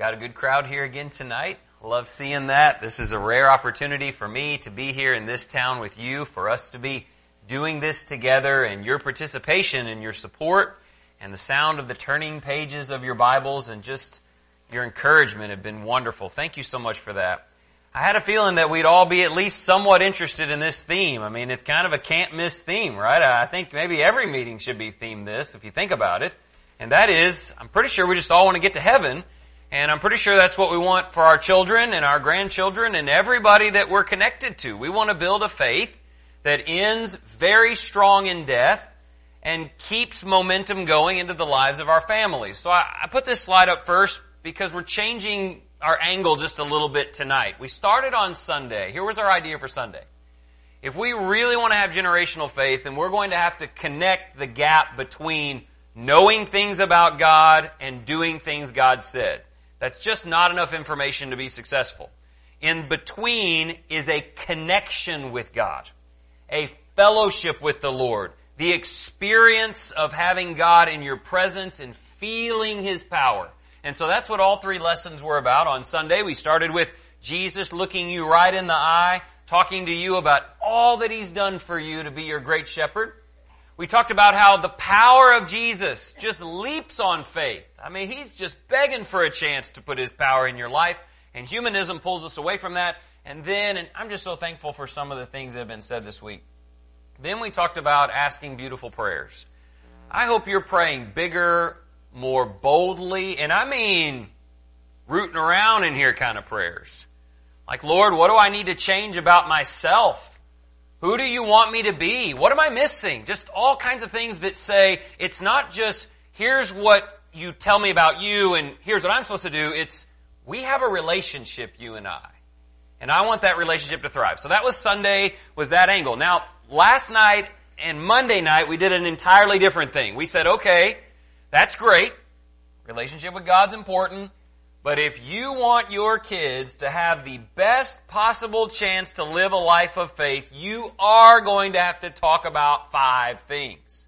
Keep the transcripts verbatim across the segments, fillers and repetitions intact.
Got a good crowd here again tonight. Love seeing that. This is a rare opportunity for me to be here in this town with you, for us to be doing this together, and your participation and your support and the sound of the turning pages of your Bibles and just your encouragement have been wonderful. Thank you so much for that. I had a feeling that we'd all be at least somewhat interested in this theme. I mean, it's kind of a can't-miss theme, right? I think maybe every meeting should be themed this, if you think about it. And that is, I'm pretty sure we just all want to get to heaven. And I'm pretty sure that's what we want for our children and our grandchildren and everybody that we're connected to. We want to build a faith that ends very strong in death and keeps momentum going into the lives of our families. So I, I put this slide up first because we're changing our angle just a little bit tonight. We started on Sunday. Here was our idea for Sunday. If we really want to have generational faith, then we're going to have to connect the gap between knowing things about God and doing things God said. That's just not enough information to be successful. In between is a connection with God, a fellowship with the Lord, the experience of having God in your presence and feeling His power. And so that's what all three lessons were about. On Sunday, we started with Jesus looking you right in the eye, talking to you about all that He's done for you to be your great shepherd. We talked about how the power of Jesus just leaps on faith. I mean, He's just begging for a chance to put His power in your life, and humanism pulls us away from that. And then, and I'm just so thankful for some of the things that have been said this week. Then we talked about asking beautiful prayers. I hope you're praying bigger, more boldly, and I mean rooting around in here kind of prayers. Like, Lord, what do I need to change about myself? Who do you want me to be? What am I missing? Just all kinds of things that say, it's not just, here's what you tell me about you and here's what I'm supposed to do. It's, we have a relationship, you and I. And I want that relationship to thrive. So that was Sunday, was that angle. Now, last night and Monday night, we did an entirely different thing. We said, okay, that's great. Relationship with God's important. But if you want your kids to have the best possible chance to live a life of faith, you are going to have to talk about five things.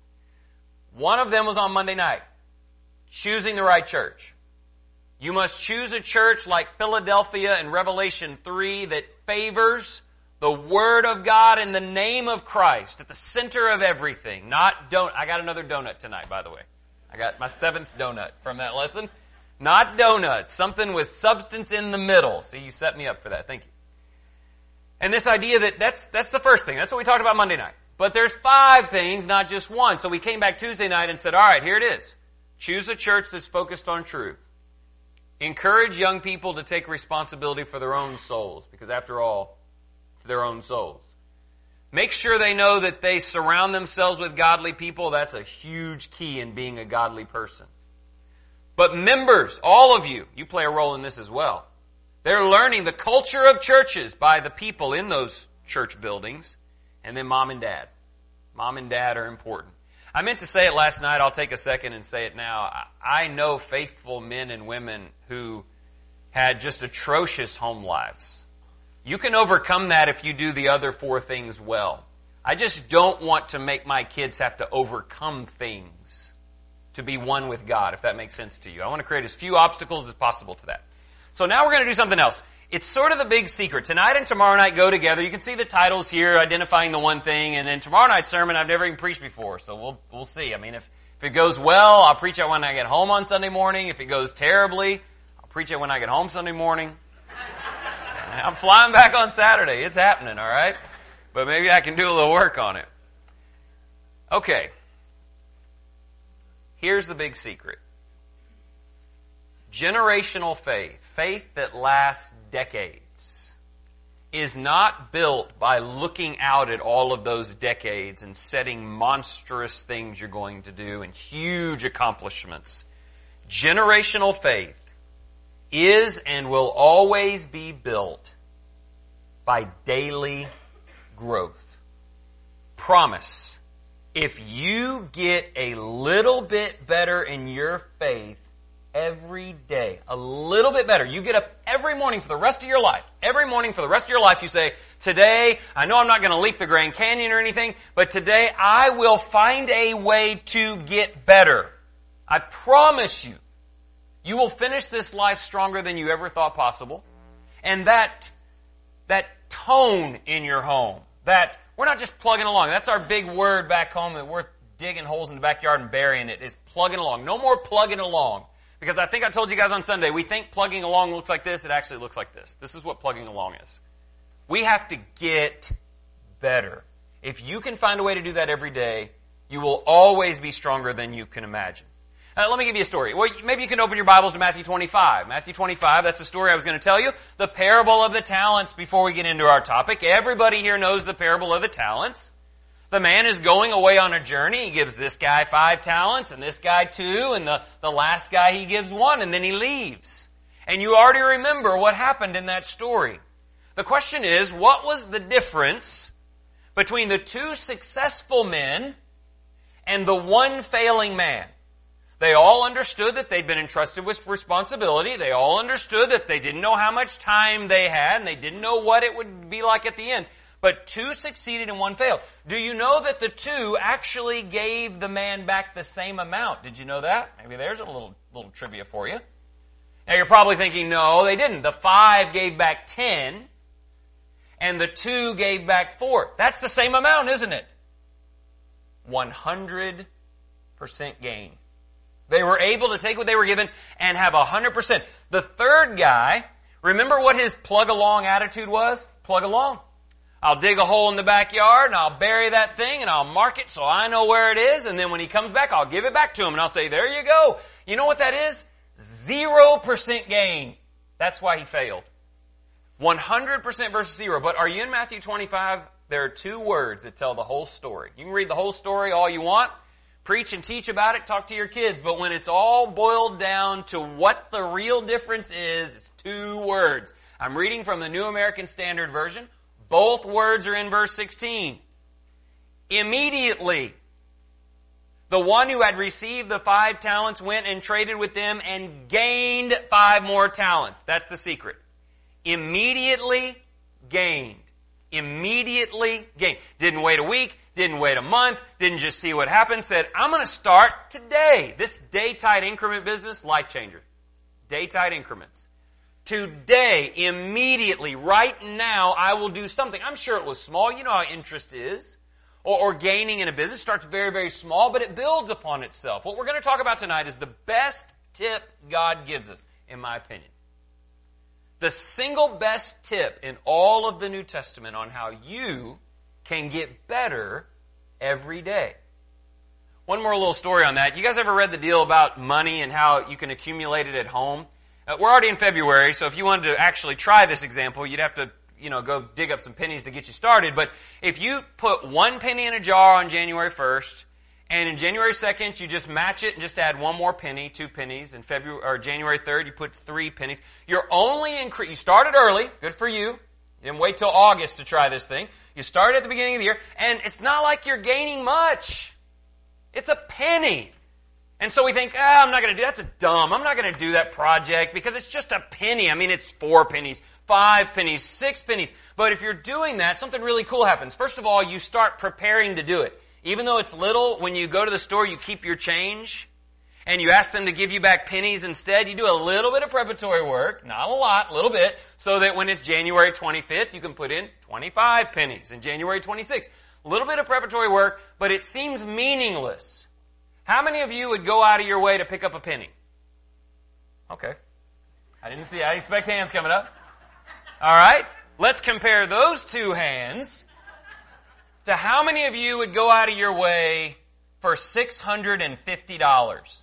One of them was on Monday night. Choosing the right church. You must choose a church like Philadelphia in Revelation three that favors the Word of God in the name of Christ at the center of everything. Not don't. I got another donut tonight, by the way. I got my seventh donut from that lesson. Not donuts. Something with substance in the middle. See, you set me up for that. Thank you. And this idea that that's, that's the first thing. That's what we talked about Monday night. But there's five things, not just one. So we came back Tuesday night and said, all right, here it is. Choose a church that's focused on truth. Encourage young people to take responsibility for their own souls, because after all, it's their own souls. Make sure they know that they surround themselves with godly people. That's a huge key in being a godly person. But members, all of you, you play a role in this as well. They're learning the culture of churches by the people in those church buildings. And then mom and dad. Mom and dad are important. I meant to say it last night. I'll take a second and say it now. I know faithful men and women who had just atrocious home lives. You can overcome that if you do the other four things well. I just don't want to make my kids have to overcome things to be one with God, if that makes sense to you. I want to create as few obstacles as possible to that. So now we're going to do something else. It's sort of the big secret. Tonight and tomorrow night go together. You can see the titles here, identifying the one thing, and then tomorrow night's sermon I've never even preached before, so we'll we'll see. I mean, if, if it goes well, I'll preach it when I get home on Sunday morning. If it goes terribly, I'll preach it when I get home Sunday morning. I'm flying back on Saturday. It's happening, all right? But maybe I can do a little work on it. Okay. Here's the big secret. Generational faith, faith that lasts decades, is not built by looking out at all of those decades and setting monstrous things you're going to do and huge accomplishments. Generational faith is and will always be built by daily growth. Promise. If you get a little bit better in your faith every day, a little bit better, you get up every morning for the rest of your life, every morning for the rest of your life you say, today, I know I'm not going to leap the Grand Canyon or anything, but today I will find a way to get better. I promise you, You will finish this life stronger than you ever thought possible. And that, that tone in your home, that we're not just plugging along. That's our big word back home that we're digging holes in the backyard and burying it, is plugging along. No more plugging along. Because I think I told you guys on Sunday, we think plugging along looks like this. It actually looks like this. This is what plugging along is. We have to get better. If you can find a way to do that every day, you will always be stronger than you can imagine. Uh, let me give you a story. Well, maybe you can open your Bibles to Matthew twenty-five. Matthew twenty-five, that's the story I was going to tell you. The parable of the talents before we get into our topic. Everybody here knows the parable of the talents. The man is going away on a journey. He gives this guy five talents and this guy two, and the, the last guy he gives one, and then he leaves. And you already remember what happened in that story. The question is, what was the difference between the two successful men and the one failing man? They all understood that they'd been entrusted with responsibility. They all understood that they didn't know how much time they had, and they didn't know what it would be like at the end. But two succeeded and one failed. Do you know that the two actually gave the man back the same amount? Did you know that? Maybe there's a little, little trivia for you. Now you're probably thinking, no, they didn't. The five gave back ten, and the two gave back four. That's the same amount, isn't it? one hundred percent gain. They were able to take what they were given and have one hundred percent. The third guy, remember what his plug-along attitude was? Plug along. I'll dig a hole in the backyard and I'll bury that thing and I'll mark it so I know where it is, and then when he comes back, I'll give it back to him and I'll say, there you go. You know what that is? Zero percent gain. That's why he failed. one hundred percent versus zero. But are you in Matthew twenty-five? There are two words that tell the whole story. You can read the whole story all you want, preach and teach about it, talk to your kids, but when it's all boiled down to what the real difference is, it's two words. I'm reading from the New American Standard Version. Both words are in verse sixteen. Immediately, the one who had received the five talents went and traded with them and gained five more talents. That's the secret. Immediately gained. Immediately gained. Didn't wait a week, didn't wait a month, didn't just see what happened, said, I'm going to start today. This day-tide increment business, life changer. Day-tide increments. Today, immediately, right now, I will do something. I'm sure it was small. You know how interest is. Or, or gaining in a business starts very, very small, but it builds upon itself. What we're going to talk about tonight is the best tip God gives us, in my opinion. The single best tip in all of the New Testament on how you can get better every day. One more little story on that. You guys ever read the deal about money and how you can accumulate it at home? Uh, we're already in February, so if you wanted to actually try this example, you'd have to, you know, go dig up some pennies to get you started. But if you put one penny in a jar on January first, and in January second, you just match it and just add one more penny, two pennies. In February or January third, you put three pennies. You're only incre- you started early. Good for you. You didn't wait till August to try this thing. You started at the beginning of the year, and it's not like you're gaining much. It's a penny. And so we think, ah, I'm not going to do that's a dumb. I'm not going to do that project because it's just a penny. I mean, it's four pennies, five pennies, six pennies. But if you're doing that, something really cool happens. First of all, you start preparing to do it. Even though it's little, when you go to the store, you keep your change, and you ask them to give you back pennies instead. You do a little bit of preparatory work, not a lot, a little bit, so that when it's January twenty-fifth, you can put in twenty-five pennies, and January twenty-sixth. A little bit of preparatory work, but it seems meaningless. How many of you would go out of your way to pick up a penny? Okay. I didn't see, I didn't expect hands coming up. All right. Let's compare those two hands to how many of you would go out of your way for six hundred fifty dollars?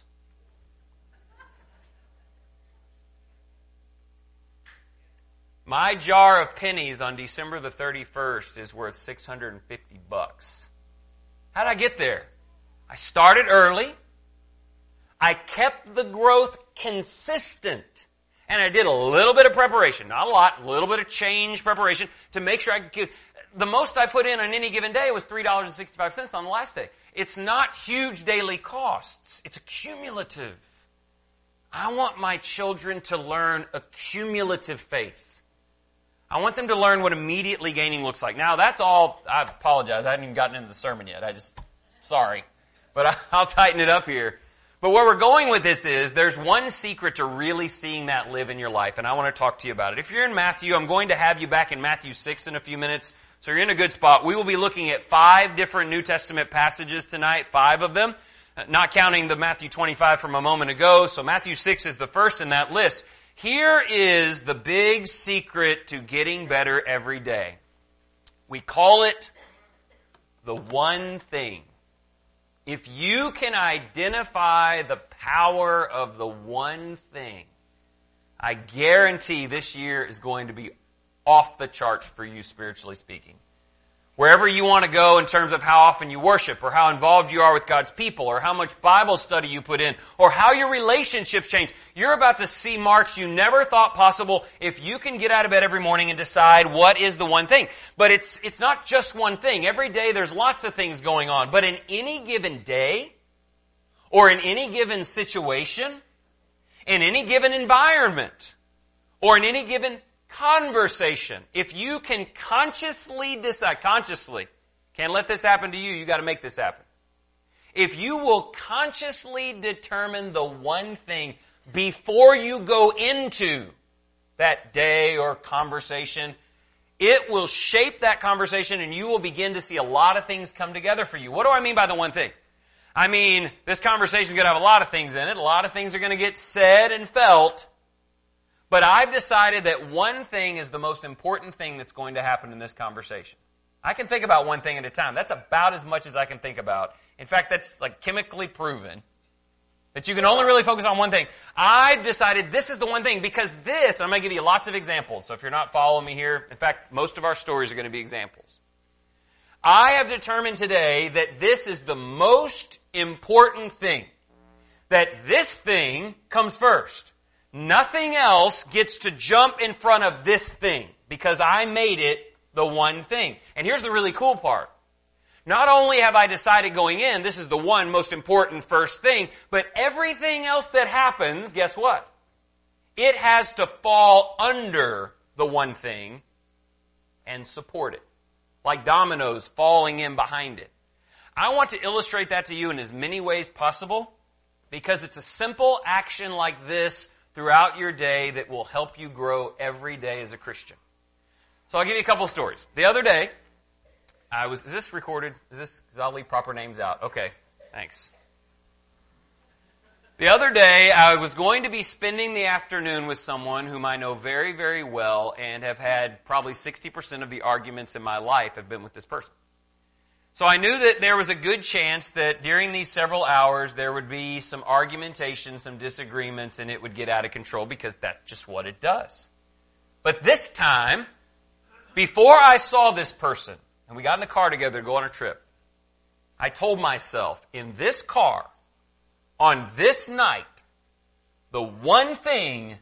My jar of pennies on December the thirty-first is worth six hundred fifty bucks. How did I get there? I started early. I kept the growth consistent. And I did a little bit of preparation, not a lot, a little bit of change preparation to make sure I could. The most I put in on any given day was three dollars and sixty-five cents on the last day. It's not huge daily costs. It's accumulative. I want my children to learn accumulative faith. I want them to learn what immediately gaining looks like. Now, that's all. I apologize. I haven't even gotten into the sermon yet. I just, sorry. But I'll tighten it up here. But where we're going with this is, there's one secret to really seeing that live in your life, and I want to talk to you about it. If you're in Matthew, I'm going to have you back in Matthew six in a few minutes, so you're in a good spot. We will be looking at five different New Testament passages tonight, five of them, not counting the Matthew twenty-five from a moment ago, so Matthew six is the first in that list. Here is the big secret to getting better every day. We call it the one thing. If you can identify the power of the one thing, I guarantee this year is going to be off the charts for you, spiritually speaking. Wherever you want to go in terms of how often you worship, or how involved you are with God's people, or how much Bible study you put in, or how your relationships change, you're about to see marks you never thought possible if you can get out of bed every morning and decide what is the one thing. But it's, it's not just one thing. Every day there's lots of things going on. But in any given day, or in any given situation, in any given environment, or in any given conversation, if you can consciously decide, consciously, can't let this happen to you, you got to make this happen. If you will consciously determine the one thing before you go into that day or conversation, it will shape that conversation and you will begin to see a lot of things come together for you. What do I mean by the one thing? I mean, this conversation is going to have a lot of things in it. A lot of things are going to get said and felt. But I've decided that one thing is the most important thing that's going to happen in this conversation. I can think about one thing at a time. That's about as much as I can think about. In fact, that's like chemically proven that you can only really focus on one thing. I've decided this is the one thing because this, and I'm going to give you lots of examples. So if you're not following me here, in fact, most of our stories are going to be examples. I have determined today that this is the most important thing. That this thing comes first. Nothing else gets to jump in front of this thing because I made it the one thing. And here's the really cool part. Not only have I decided going in, this is the one most important first thing, but everything else that happens, guess what? It has to fall under the one thing and support it. Like dominoes falling in behind it. I want to illustrate that to you in as many ways possible because it's a simple action like this throughout your day that will help you grow every day as a Christian. So I'll give you a couple of stories. The other day, I was, is this recorded? Is this, is I'll leave proper names out? Okay, thanks. The other day, I was going to be spending the afternoon with someone whom I know very, very well and have had probably sixty percent of the arguments in my life have been with this person. So I knew that there was a good chance that during these several hours there would be some argumentation, some disagreements, and it would get out of control because that's just what it does. But this time, before I saw this person, and we got in the car together to go on a trip, I told myself, in this car, on this night, the one thing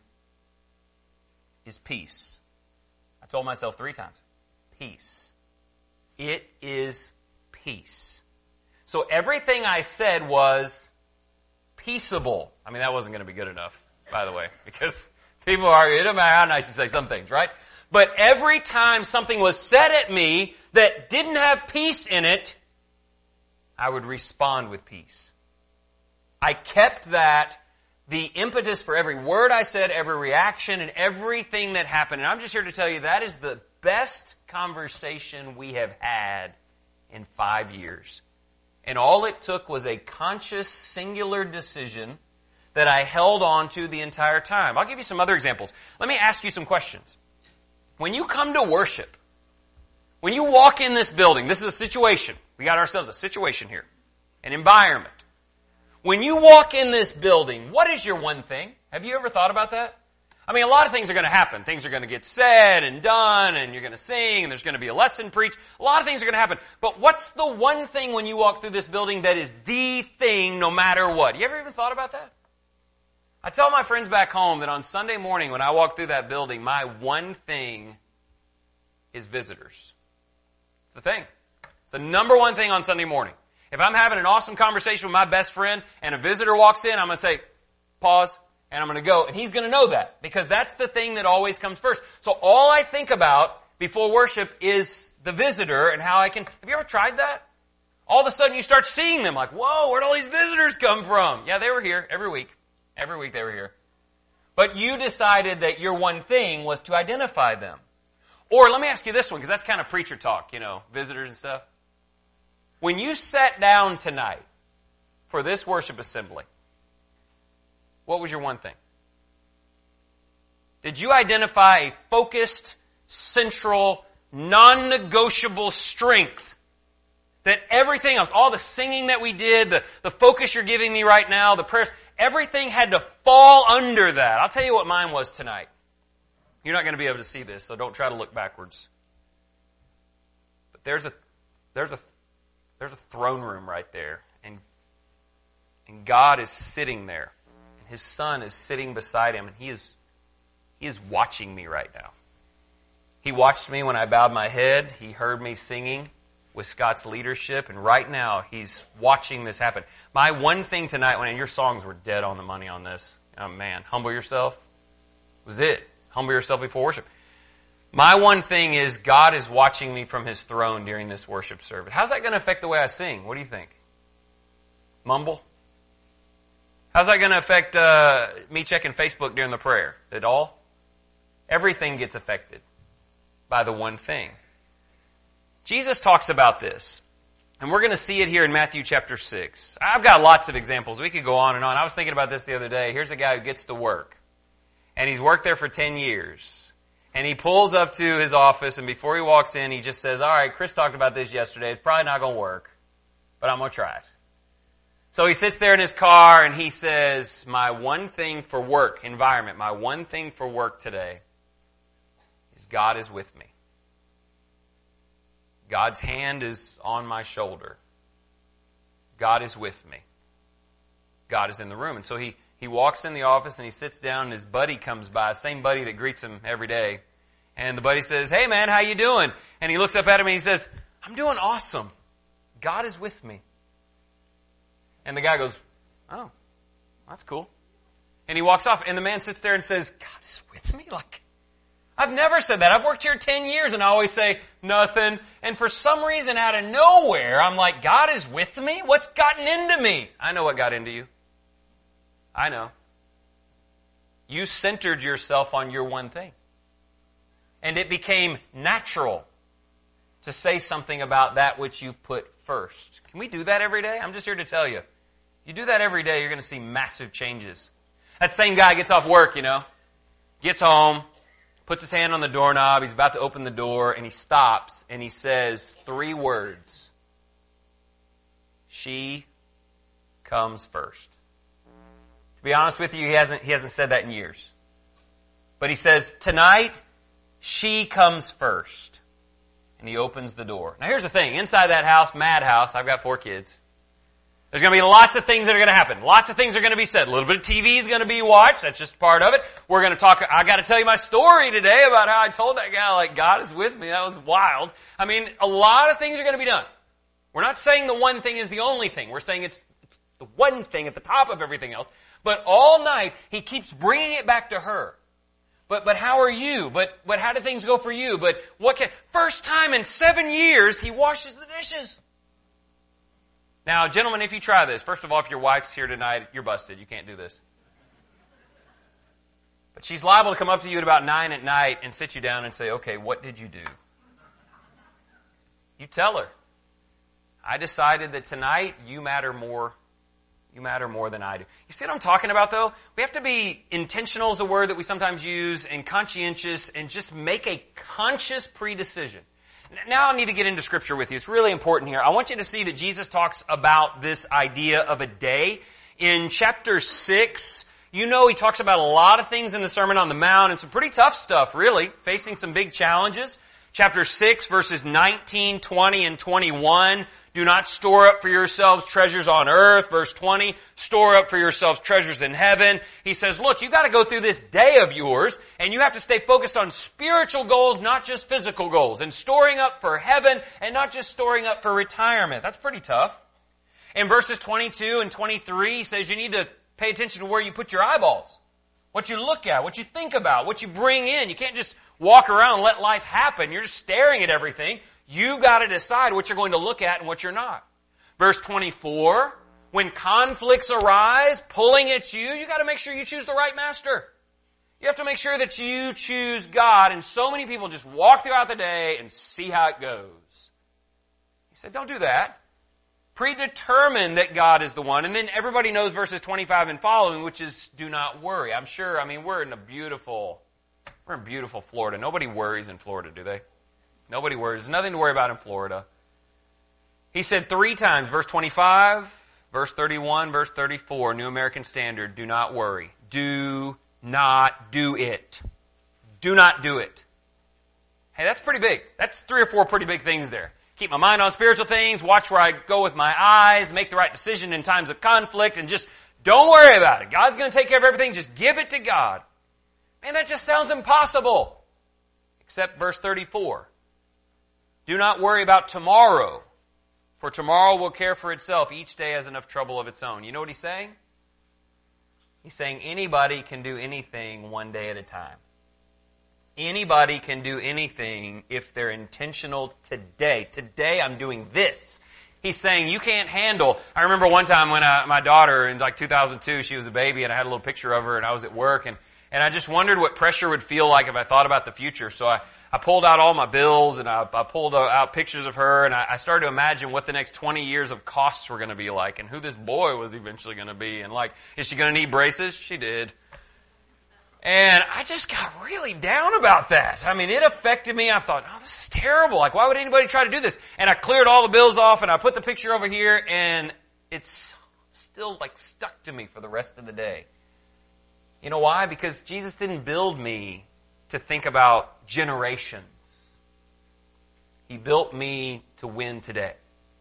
is peace. I told myself three times, peace. It is peace. So everything I said was peaceable. I mean, that wasn't going to be good enough, by the way, because people argue, it doesn't matter how nice you say some things, right? But every time something was said at me that didn't have peace in it, I would respond with peace. I kept that, the impetus for every word I said, every reaction, and everything that happened. And I'm just here to tell you that is the best conversation we have had in five years. And all it took was a conscious, singular decision that I held on to the entire time. I'll give you some other examples. Let me ask you some questions. When you come to worship, when you walk in this building, this is a situation. We got ourselves a situation here. An environment. When you walk in this building, what is your one thing? Have you ever thought about that? I mean, a lot of things are going to happen. Things are going to get said and done, and you're going to sing, and there's going to be a lesson preached. A lot of things are going to happen. But what's the one thing when you walk through this building that is the thing no matter what? You ever even thought about that? I tell my friends back home that on Sunday morning when I walk through that building, my one thing is visitors. It's the thing. It's the number one thing on Sunday morning. If I'm having an awesome conversation with my best friend and a visitor walks in, I'm going to say, pause, and I'm going to go. And he's going to know that because that's the thing that always comes first. So all I think about before worship is the visitor and how I can... Have you ever tried that? all of a sudden you start seeing them like, whoa, where'd all these visitors come from? Yeah, they were here every week. Every week they were here. But you decided that your one thing was to identify them. Or let me ask you this one, because that's kind of preacher talk, you know, visitors and stuff. When you sat down tonight for this worship assembly, what was your one thing? Did you identify a focused, central, non-negotiable strength that everything else, all the singing that we did, the, the focus you're giving me right now, the prayers, everything had to fall under that? I'll tell you what mine was tonight. You're not going to be able to see this, so don't try to look backwards. But there's a there's a there's a throne room right there, and and God is sitting there, and His Son is sitting beside Him, and He is He is watching me right now. He watched me when I bowed my head. He heard me singing with Scott's leadership, and right now He's watching this happen. My one thing tonight, when and your songs were dead on the money on this. Oh man, humble yourself was it. Humble yourself before worship. My one thing is God is watching me from His throne during this worship service. How's that going to affect the way I sing? What do you think? Mumble? How's that going to affect uh, me checking Facebook during the prayer? At all? Everything gets affected by the one thing. Jesus talks about this, and we're going to see it here in Matthew chapter six. I've got lots of examples. We could go on and on. I was thinking about this the other day. Here's a guy who gets to work. And he's worked there for ten years. And he pulls up to his office, and before he walks in, he just says, all right, Chris talked about this yesterday. It's probably not going to work, but I'm going to try it. So he sits there in his car, and he says, my one thing for work, environment, my one thing for work today is God is with me. God's hand is on my shoulder. God is with me. God is in the room. And so he He walks in the office and he sits down and his buddy comes by, same buddy that greets him every day. And the buddy says, hey man, how you doing? And he looks up at him and he says, I'm doing awesome. God is with me. And the guy goes, oh, that's cool. And he walks off and the man sits there and says, God is with me? Like, I've never said that. I've worked here ten years and I always say nothing. And for some reason out of nowhere, I'm like, God is with me? What's gotten into me? I know what got into you. I know. You centered yourself on your one thing. And it became natural to say something about that which you put first. Can we do that every day? I'm just here to tell you. You do that every day, you're going to see massive changes. That same guy gets off work, you know, gets home, puts his hand on the doorknob, he's about to open the door, and he stops, and he says three words. She comes first. To be honest with you, he hasn't, he hasn't said that in years. But he says, tonight, she comes first. And he opens the door. Now here's the thing. Inside that house, madhouse, I've got four kids. There's going to be lots of things that are going to happen. Lots of things are going to be said. A little bit of T V is going to be watched. That's just part of it. We're going to talk, I got to tell you my story today about how I told that guy, like, God is with me. That was wild. I mean, a lot of things are going to be done. We're not saying the one thing is the only thing. We're saying it's, it's the one thing at the top of everything else. But all night, he keeps bringing it back to her. But, but how are you? But, but how did things go for you? But what can, first time in seven years, he washes the dishes. Now, gentlemen, if you try this, first of all, if your wife's here tonight, you're busted. You can't do this. But she's liable to come up to you at about nine at night and sit you down and say, okay, what did you do? You tell her. I decided that tonight you matter more You matter more than I do. You see what I'm talking about, though? We have to be intentional is a word that we sometimes use, and conscientious, and just make a conscious pre-decision. Now I need to get into Scripture with you. It's really important here. I want you to see that Jesus talks about this idea of a day. In chapter six, you know he talks about a lot of things in the Sermon on the Mount, and some pretty tough stuff, really, facing some big challenges. Chapter six, verses nineteen, twenty, and twenty-one. Do not store up for yourselves treasures on earth. Verse twenty, store up for yourselves treasures in heaven. He says, look, you got to go through this day of yours, and you have to stay focused on spiritual goals, not just physical goals, and storing up for heaven, and not just storing up for retirement. That's pretty tough. In verses twenty-two and twenty-three, he says you need to pay attention to where you put your eyeballs. What you look at, what you think about, what you bring in. You can't just walk around and let life happen. You're just staring at everything. You've got to decide what you're going to look at and what you're not. Verse twenty-four, when conflicts arise, pulling at you, you got to make sure you choose the right master. You have to make sure that you choose God, and so many people just walk throughout the day and see how it goes. He said, don't do that. Predetermine that God is the one, and then everybody knows verses twenty-five and following, which is do not worry. I'm sure, I mean, we're in a beautiful, we're in beautiful Florida. Nobody worries in Florida, do they? Nobody worries. There's nothing to worry about in Florida. He said three times, verse twenty-five, verse thirty-one, verse thirty-four, New American Standard, do not worry. Do not do it. Do not do it. Hey, that's pretty big. That's three or four pretty big things there. Keep my mind on spiritual things, watch where I go with my eyes, make the right decision in times of conflict, and just don't worry about it. God's going to take care of everything. Just give it to God. Man, that just sounds impossible. Except verse thirty-four. Do not worry about tomorrow, for tomorrow will care for itself. Each day has enough trouble of its own. You know what he's saying? He's saying anybody can do anything one day at a time. Anybody can do anything if they're intentional today. Today I'm doing this. He's saying you can't handle. I remember one time when I, my daughter, in like two thousand two, she was a baby, and I had a little picture of her, and I was at work, and, and I just wondered what pressure would feel like if I thought about the future. So I, I pulled out all my bills, and I, I pulled out pictures of her, and I, I started to imagine what the next twenty years of costs were going to be like, and who this boy was eventually going to be, and like, is she going to need braces? She did. And I just got really down about that. I mean, it affected me. I thought, oh, this is terrible. Like, why would anybody try to do this? And I cleared all the bills off, and I put the picture over here, and it's still like stuck to me for the rest of the day. You know why? Because Jesus didn't build me to think about generations. He built me to win today.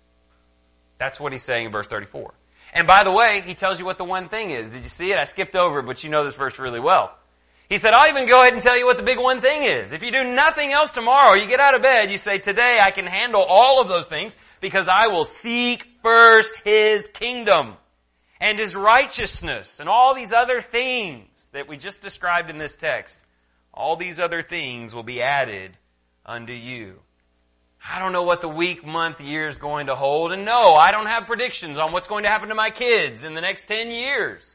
That's what he's saying in verse thirty-four. And by the way, he tells you what the one thing is. Did you see it? I skipped over it, but you know this verse really well. He said, I'll even go ahead and tell you what the big one thing is. If you do nothing else tomorrow, you get out of bed, you say, today I can handle all of those things because I will seek first His kingdom and His righteousness and all these other things that we just described in this text. All these other things will be added unto you. I don't know what the week, month, year is going to hold. And no, I don't have predictions on what's going to happen to my kids in the next ten years.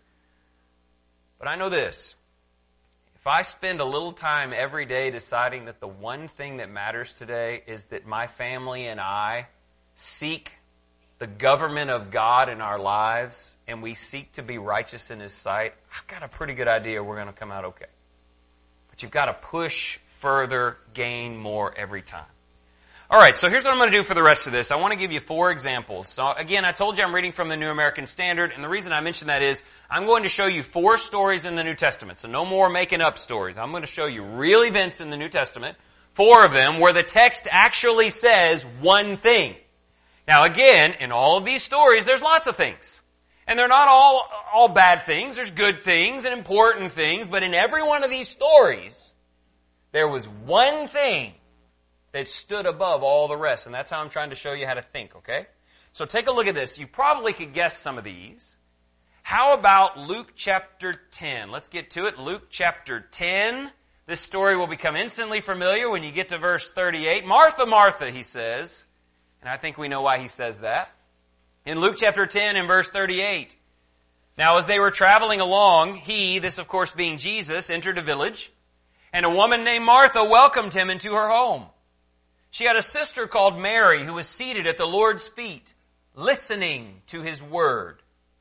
But I know this. If I spend a little time every day deciding that the one thing that matters today is that my family and I seek the government of God in our lives and we seek to be righteous in His sight, I've got a pretty good idea we're going to come out okay. But you've got to push further, gain more every time. All right, so here's what I'm going to do for the rest of this. I want to give you four examples. So again, I told you I'm reading from the New American Standard, and the reason I mention that is I'm going to show you four stories in the New Testament. So no more making up stories. I'm going to show you real events in the New Testament, four of them, where the text actually says one thing. Now again, in all of these stories, there's lots of things. And they're not all, all bad things. There's good things and important things, but in every one of these stories, there was one thing that stood above all the rest. And that's how I'm trying to show you how to think, okay? So take a look at this. You probably could guess some of these. How about Luke chapter ten? Let's get to it. Luke chapter ten. This story will become instantly familiar when you get to verse thirty-eight. Martha, Martha, he says. And I think we know why he says that. In Luke chapter ten and verse thirty-eight. Now as they were traveling along, he, this of course being Jesus, entered a village. And a woman named Martha welcomed him into her home. She had a sister called Mary who was seated at the Lord's feet, listening to His word.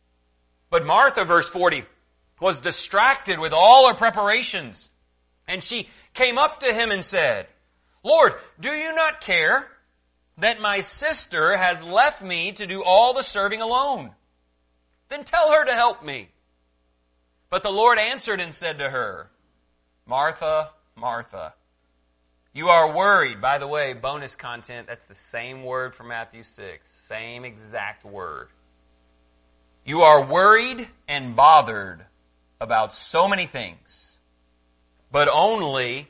But Martha, verse forty, was distracted with all her preparations. And she came up to Him and said, Lord, do you not care that my sister has left me to do all the serving alone? Then tell her to help me. But the Lord answered and said to her, Martha, Martha, you are worried. By the way, bonus content, that's the same word from Matthew six. Same exact word. You are worried and bothered about so many things, but only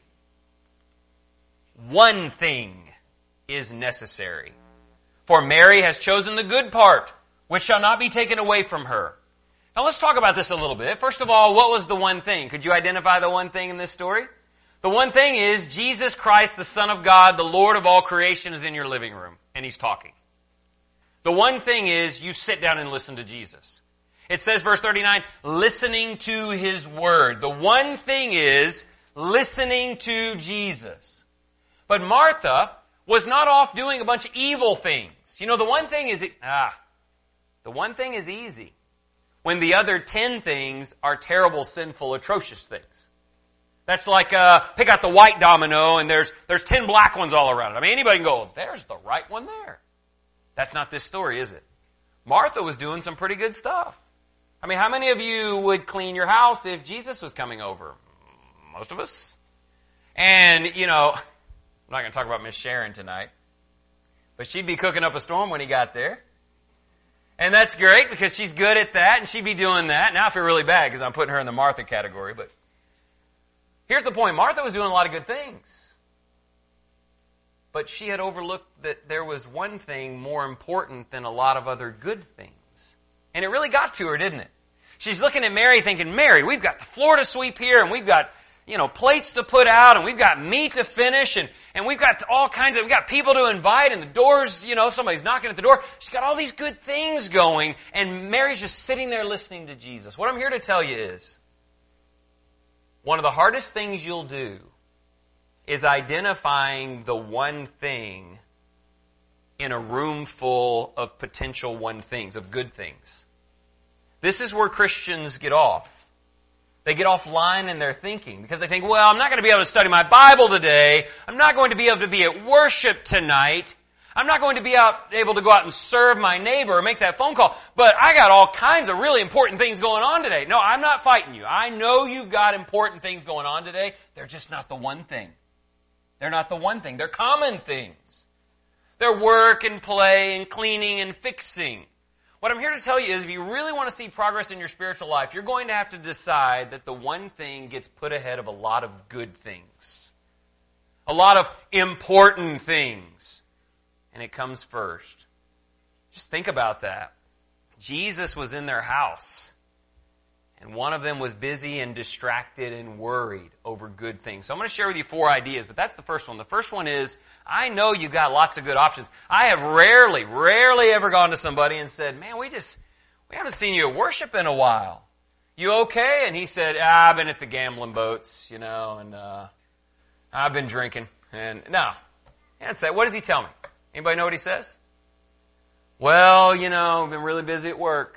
one thing is necessary. For Mary has chosen the good part, which shall not be taken away from her. Now let's talk about this a little bit. First of all, what was the one thing? Could you identify the one thing in this story? The one thing is Jesus Christ, the Son of God, the Lord of all creation, is in your living room, and He's talking. The one thing is you sit down and listen to Jesus. It says, verse thirty-nine, listening to His Word. The one thing is listening to Jesus. But Martha was not off doing a bunch of evil things. You know, the one thing is, ah, the one thing is easy when the other ten things are terrible, sinful, atrocious things. That's like, uh, pick out the white domino and there's, there's ten black ones all around it. I mean, anybody can go, there's the right one there. That's not this story, is it? Martha was doing some pretty good stuff. I mean, how many of you would clean your house if Jesus was coming over? Most of us. And, you know, I'm not going to talk about Miss Sharon tonight, but she'd be cooking up a storm when he got there. And that's great because she's good at that and she'd be doing that. Now I feel really bad because I'm putting her in the Martha category, but here's the point. Martha was doing a lot of good things. But she had overlooked that there was one thing more important than a lot of other good things. And it really got to her, didn't it? She's looking at Mary thinking, Mary, we've got the floor to sweep here and we've got, you know, plates to put out and we've got meat to finish and, and we've got all kinds of, we've got people to invite and the doors, you know, somebody's knocking at the door. She's got all these good things going and Mary's just sitting there listening to Jesus. What I'm here to tell you is, one of the hardest things you'll do is identifying the one thing in a room full of potential one things, of good things. This is where Christians get off. They get offline in their thinking because they think, well, I'm not going to be able to study my Bible today. I'm not going to be able to be at worship tonight. I'm not going to be out, able to go out and serve my neighbor or make that phone call. But I got all kinds of really important things going on today. No, I'm not fighting you. I know you've got important things going on today. They're just not the one thing. They're not the one thing. They're common things. They're work and play and cleaning and fixing. What I'm here to tell you is if you really want to see progress in your spiritual life, you're going to have to decide that the one thing gets put ahead of a lot of good things. A lot of important things. And it comes first. Just think about that. Jesus was in their house. And one of them was busy and distracted and worried over good things. So I'm going to share with you four ideas, but that's the first one. The first one is, I know you've got lots of good options. I have rarely, rarely ever gone to somebody and said, man, we just, we haven't seen you at worship in a while. You okay? And he said, ah, I've been at the gambling boats, you know, and uh, I've been drinking. And no. He didn't say, what does he tell me? Anybody know what he says? Well, you know, I've been really busy at work.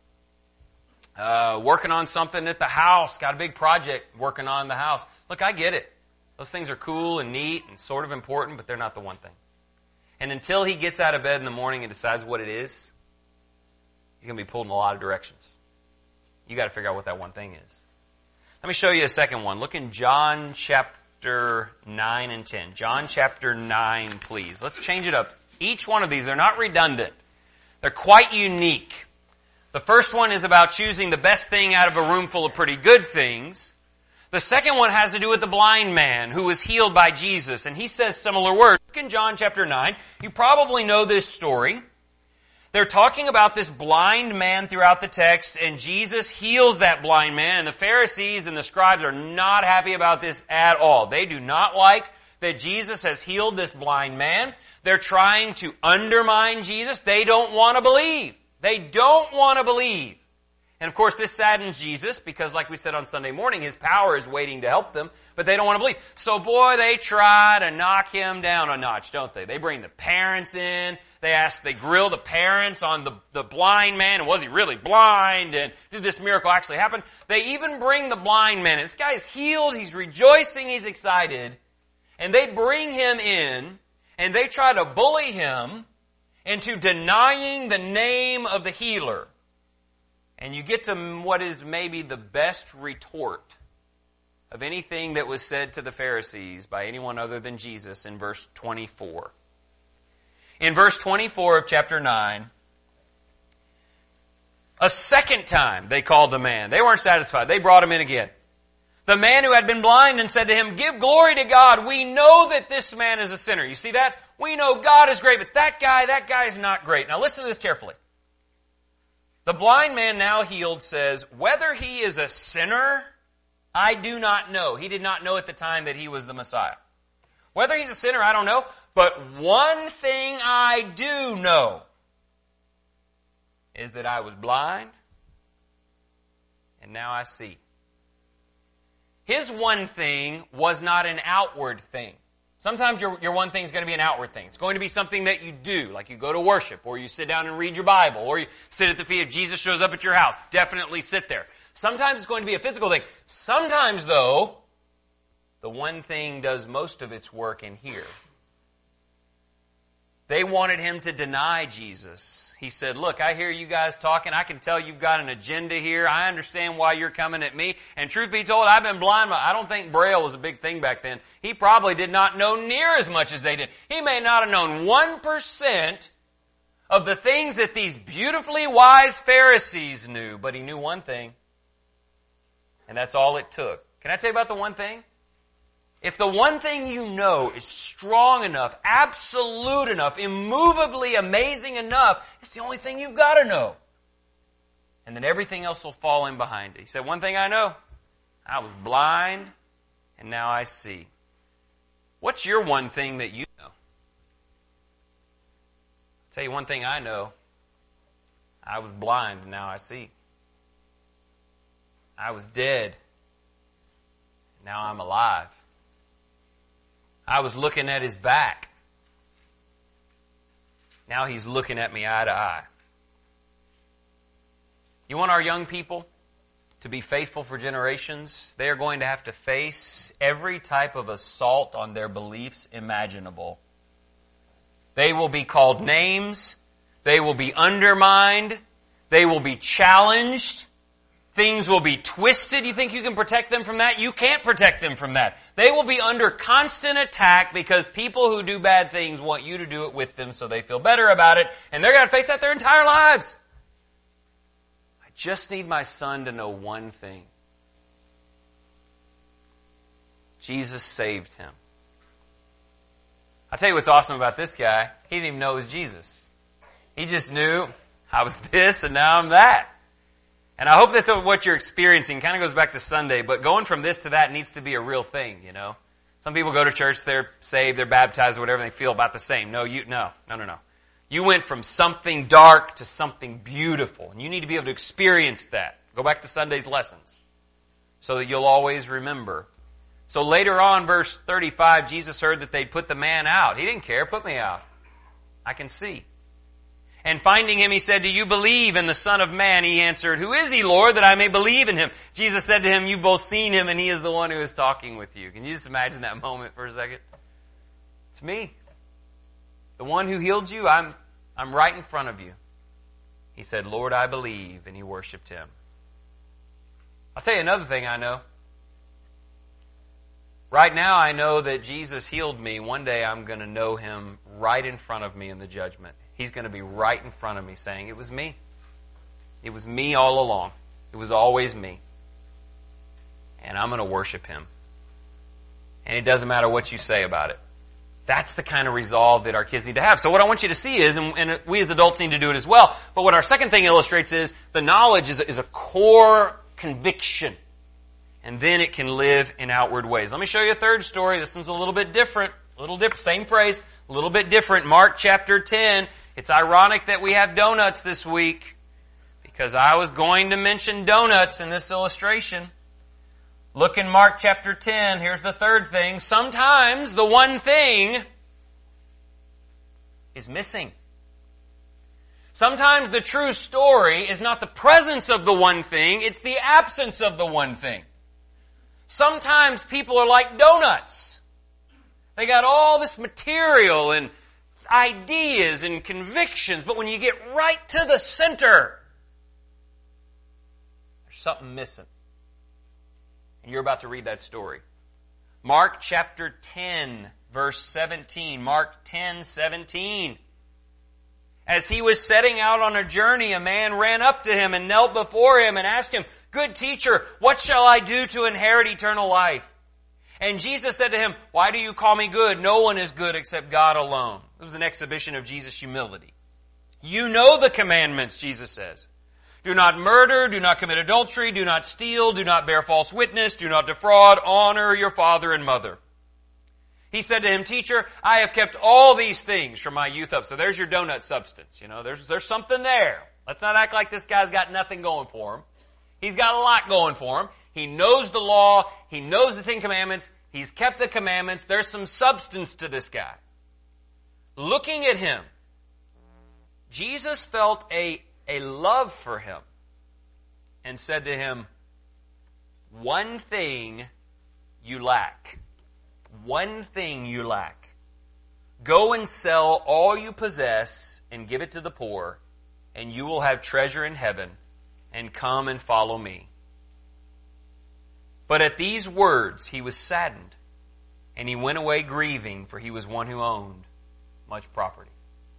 Uh, working on something at the house. Got a big project working on the house. Look, I get it. Those things are cool and neat and sort of important, but they're not the one thing. And until he gets out of bed in the morning and decides what it is, he's going to be pulled in a lot of directions. You got to figure out what that one thing is. Let me show you a second one. Look in John chapter nine and ten. John chapter nine, please. Let's change it up. Each one of these, they're not redundant. They're quite unique. The first one is about choosing the best thing out of a room full of pretty good things. The second one has to do with the blind man who was healed by Jesus, and he says similar words. Look in John chapter nine. You probably know this story. They're talking about this blind man throughout the text, and Jesus heals that blind man, and the Pharisees and the scribes are not happy about this at all. They do not like that Jesus has healed this blind man. They're trying to undermine Jesus. They don't want to believe. They don't want to believe. And of course this saddens Jesus because like we said on Sunday morning, His power is waiting to help them, but they don't want to believe. So boy, they try to knock Him down a notch, don't they? They bring the parents in. They ask, they grill the parents on the, the blind man, and was he really blind? And did this miracle actually happen? They even bring the blind man. This guy is healed. He's rejoicing. He's excited. And they bring him in and they try to bully him into denying the name of the healer. And you get to what is maybe the best retort of anything that was said to the Pharisees by anyone other than Jesus in verse twenty-four. In verse twenty-four of chapter nine, a second time they called the man. They weren't satisfied. They brought him in again. The man who had been blind and said to him, give glory to God. We know that this man is a sinner. You see that? We know God is great, but that guy, that guy is not great. Now listen to this carefully. The blind man now healed says, whether he is a sinner, I do not know. He did not know at the time that he was the Messiah. Whether he's a sinner, I don't know. But one thing I do know, is that I was blind, and now I see. His one thing was not an outward thing. Sometimes your, your one thing is going to be an outward thing. It's going to be something that you do, like you go to worship, or you sit down and read your Bible, or you sit at the feet. If Jesus shows up at your house, definitely sit there. Sometimes it's going to be a physical thing. Sometimes, though, the one thing does most of its work in here. They wanted him to deny Jesus. He said, look, I hear you guys talking. I can tell you've got an agenda here. I understand why you're coming at me. And truth be told, I've been blind. I don't think Braille was a big thing back then. He probably did not know near as much as they did. He may not have known one percent of the things that these beautifully wise Pharisees knew, but he knew one thing. And that's all it took. Can I tell you about the one thing? If the one thing you know is strong enough, absolute enough, immovably amazing enough, it's the only thing you've got to know. And then everything else will fall in behind it. He said, one thing I know, I was blind and now I see. What's your one thing that you know? I'll tell you one thing I know, I was blind and now I see. I was dead, now I'm alive. I was looking at his back. Now he's looking at me eye to eye. You want our young people to be faithful for generations? They are going to have to face every type of assault on their beliefs imaginable. They will be called names. They will be undermined. They will be challenged. Things will be twisted. You think you can protect them from that? You can't protect them from that. They will be under constant attack because people who do bad things want you to do it with them so they feel better about it, and they're going to face that their entire lives. I just need my son to know one thing. Jesus saved him. I'll tell you what's awesome about this guy. He didn't even know it was Jesus. He just knew I was this and now I'm that. And I hope that what you're experiencing kind of goes back to Sunday, but going from this to that needs to be a real thing, you know. Some people go to church, they're saved, they're baptized, or whatever, and they feel about the same. No, you, no, no, no, no. You went from something dark to something beautiful, and you need to be able to experience that. Go back to Sunday's lessons, so that you'll always remember. So later on, verse thirty-five, Jesus heard that they'd put the man out. He didn't care, put me out. I can see. And finding him, he said, do you believe in the Son of Man? He answered, who is he, Lord, that I may believe in him? Jesus said to him, you've both seen him, and he is the one who is talking with you. Can you just imagine that moment for a second? It's me. The one who healed you, I'm, I'm right in front of you. He said, Lord, I believe, and he worshiped him. I'll tell you another thing I know. Right now, I know that Jesus healed me. One day, I'm going to know him right in front of me in the judgment. He's going to be right in front of me saying, it was me. It was me all along. It was always me. And I'm going to worship him. And it doesn't matter what you say about it. That's the kind of resolve that our kids need to have. So what I want you to see is, and, and we as adults need to do it as well, but what our second thing illustrates is the knowledge is a, is a core conviction. And then it can live in outward ways. Let me show you a third story. This one's a little bit different. A little different. Same phrase. A little bit different. Mark chapter ten. It's ironic that we have donuts this week because I was going to mention donuts in this illustration. Look in Mark chapter ten. Here's the third thing. Sometimes the one thing is missing. Sometimes the true story is not the presence of the one thing, it's the absence of the one thing. Sometimes people are like donuts. They got all this material and ideas and convictions, but when you get right to the center, there's something missing. And you're about to read that story. Mark chapter ten, verse seventeen. Mark ten, seventeen. As he was setting out on a journey, a man ran up to him and knelt before him and asked him, "Good teacher, what shall I do to inherit eternal life?" And Jesus said to him, "Why do you call me good? No one is good except God alone." It was an exhibition of Jesus' humility. You know the commandments, Jesus says. Do not murder, do not commit adultery, do not steal, do not bear false witness, do not defraud, honor your father and mother. He said to him, "Teacher, I have kept all these things from my youth up." So there's your donut substance. You know, there's, there's something there. Let's not act like this guy's got nothing going for him. He's got a lot going for him. He knows the law. He knows the Ten Commandments. He's kept the commandments. There's some substance to this guy. Looking at him, Jesus felt a, a love for him and said to him, one thing you lack. One thing you lack. Go and sell all you possess and give it to the poor, and you will have treasure in heaven, and come and follow me. But at these words he was saddened, and he went away grieving, for he was one who owned much property.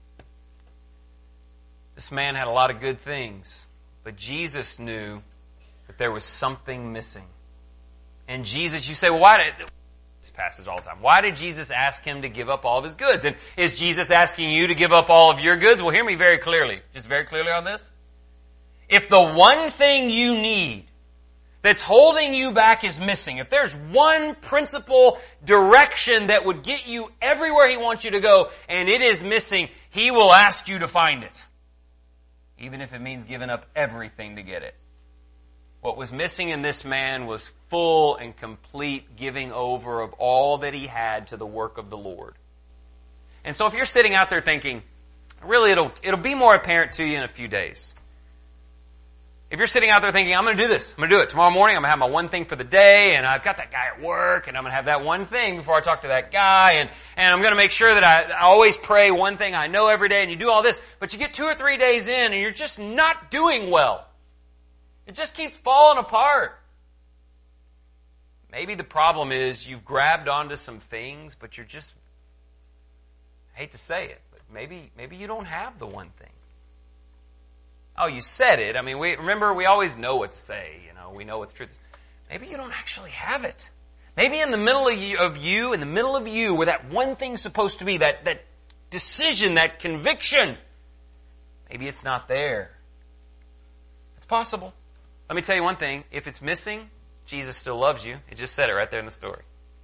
This man had a lot of good things, but Jesus knew that there was something missing. And Jesus, you say, well, why did... This passage all the time. Why did Jesus ask him to give up all of his goods? And is Jesus asking you to give up all of your goods? Well, hear me very clearly. Just very clearly on this. If the one thing you need that's holding you back is missing, if there's one principal direction that would get you everywhere he wants you to go, and it is missing, he will ask you to find it. Even if it means giving up everything to get it. What was missing in this man was full and complete giving over of all that he had to the work of the Lord. And so if you're sitting out there thinking, really it'll, it'll be more apparent to you in a few days. If you're sitting out there thinking, I'm going to do this, I'm going to do it. Tomorrow morning I'm going to have my one thing for the day, and I've got that guy at work, and I'm going to have that one thing before I talk to that guy, and, and I'm going to make sure that I, I always pray one thing I know every day, and you do all this, but you get two or three days in, and you're just not doing well. It just keeps falling apart. Maybe the problem is you've grabbed onto some things, but you're just, I hate to say it, but maybe, maybe you don't have the one thing. Oh, you said it. I mean, we, remember, we always know what to say, you know, we know what the truth is. Maybe you don't actually have it. Maybe in the middle of you, of you, in the middle of you, where that one thing's supposed to be, that, that decision, that conviction, maybe it's not there. It's possible. Let me tell you one thing. If it's missing, Jesus still loves you. It just said it right there in the story.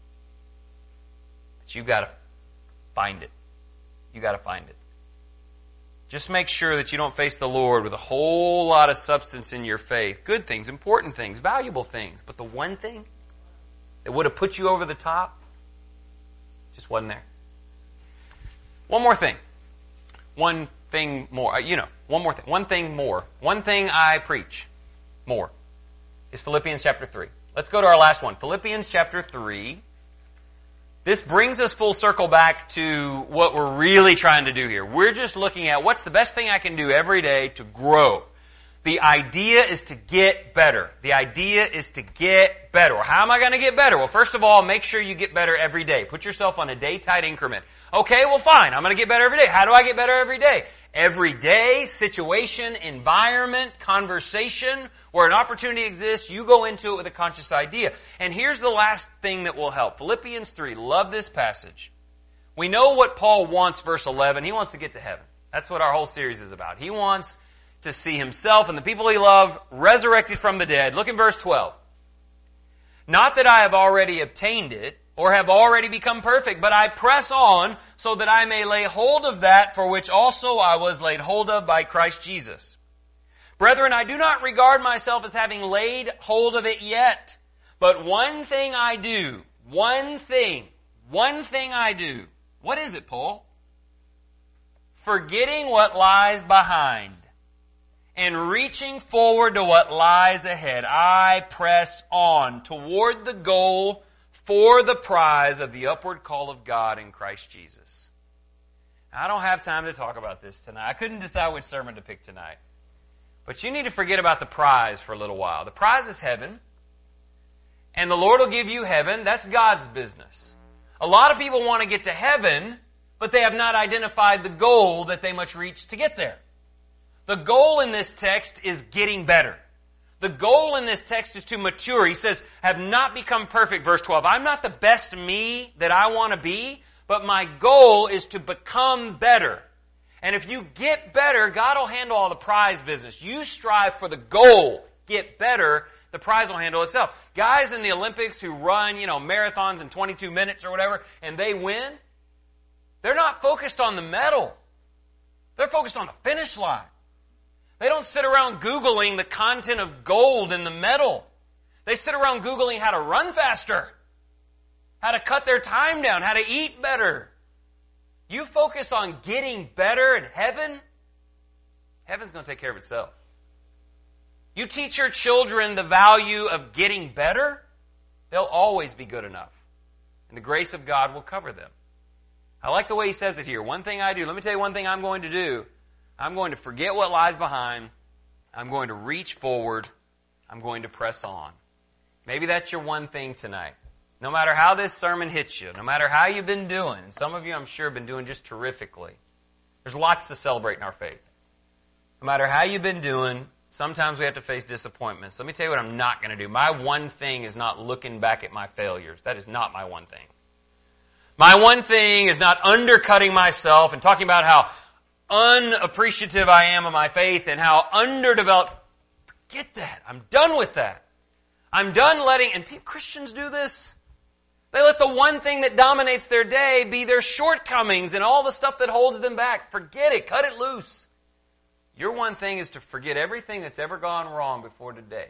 But you've got to find it. You've got to find it. Just make sure that you don't face the Lord with a whole lot of substance in your faith. Good things, important things, valuable things. But the one thing that would have put you over the top just wasn't there. One more thing. One thing more. You know, one more thing. One thing more. One thing I preach more is Philippians chapter three. Let's go to our last one. Philippians chapter three. This brings us full circle back to what we're really trying to do here. We're just looking at what's the best thing I can do every day to grow. The idea is to get better. The idea is to get better. Well, how am I going to get better? Well, first of all, make sure you get better every day. Put yourself on a day-tight increment. Okay, well fine. I'm going to get better every day. How do I get better every day? Every day, situation, environment, conversation, where an opportunity exists, you go into it with a conscious idea. And here's the last thing that will help. Philippians three. Love this passage. We know what Paul wants, verse eleven. He wants to get to heaven. That's what our whole series is about. He wants to see himself and the people he loved resurrected from the dead. Look at verse twelve. Not that I have already obtained it, or have already become perfect, but I press on so that I may lay hold of that for which also I was laid hold of by Christ Jesus. Brethren, I do not regard myself as having laid hold of it yet, but one thing I do, one thing, one thing I do. What is it, Paul? Forgetting what lies behind and reaching forward to what lies ahead, I press on toward the goal for the prize of the upward call of God in Christ Jesus. I don't have time to talk about this tonight. I couldn't decide which sermon to pick tonight. But you need to forget about the prize for a little while. The prize is heaven. And the Lord will give you heaven. That's God's business. A lot of people want to get to heaven, but they have not identified the goal that they must reach to get there. The goal in this text is getting better. The goal in this text is to mature. He says, have not become perfect, verse twelve. I'm not the best me that I want to be, but my goal is to become better. And if you get better, God will handle all the prize business. You strive for the goal. Get better. The prize will handle itself. Guys in the Olympics who run, you know, marathons in twenty-two minutes or whatever, and they win, they're not focused on the medal. They're focused on the finish line. They don't sit around Googling the content of gold in the metal. They sit around Googling how to run faster, how to cut their time down, how to eat better. You focus on getting better in heaven, heaven's going to take care of itself. You teach your children the value of getting better, they'll always be good enough. And the grace of God will cover them. I like the way he says it here. One thing I do, let me tell you one thing I'm going to do. I'm going to forget what lies behind. I'm going to reach forward. I'm going to press on. Maybe that's your one thing tonight. No matter how this sermon hits you, no matter how you've been doing, and some of you I'm sure have been doing just terrifically. There's lots to celebrate in our faith. No matter how you've been doing, sometimes we have to face disappointments. Let me tell you what I'm not going to do. My one thing is not looking back at my failures. That is not my one thing. My one thing is not undercutting myself and talking about how unappreciative I am of my faith and how underdeveloped. Forget that. I'm done with that. I'm done letting, and Christians do this. They let the one thing that dominates their day be their shortcomings and all the stuff that holds them back. Forget it. Cut it loose. Your one thing is to forget everything that's ever gone wrong before today.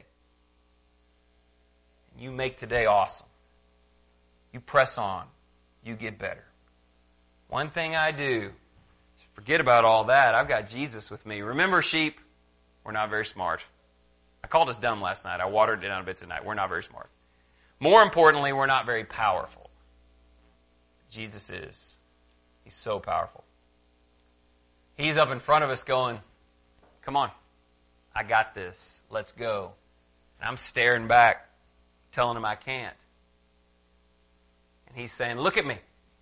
You make today awesome. You press on. You get better. One thing I do is forget about all that. I've got Jesus with me. Remember, sheep, we're not very smart. I called us dumb last night. I watered it down a bit tonight. We're not very smart. More importantly, we're not very powerful. Jesus is. He's so powerful. He's up in front of us going, come on, I got this. Let's go. And I'm staring back, telling him I can't. And he's saying, look at me.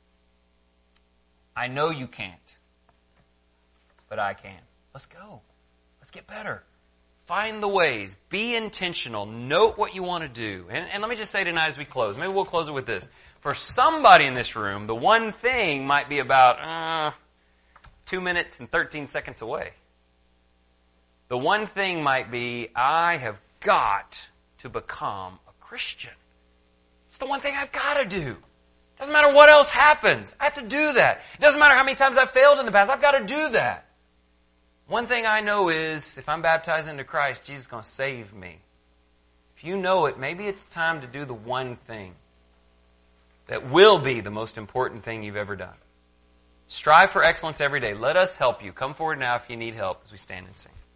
I know you can't, but I can. Let's go. Let's get better. Find the ways. Be intentional. Note what you want to do. And, and let me just say tonight as we close, maybe we'll close it with this. For somebody in this room, the one thing might be about uh, two minutes and thirteen seconds away. The one thing might be, I have got to become a Christian. It's the one thing I've got to do. Doesn't matter what else happens. I have to do that. It doesn't matter how many times I've failed in the past. I've got to do that. One thing I know is, if I'm baptized into Christ, Jesus is going to save me. If you know it, maybe it's time to do the one thing that will be the most important thing you've ever done. Strive for excellence every day. Let us help you. Come forward now if you need help as we stand and sing.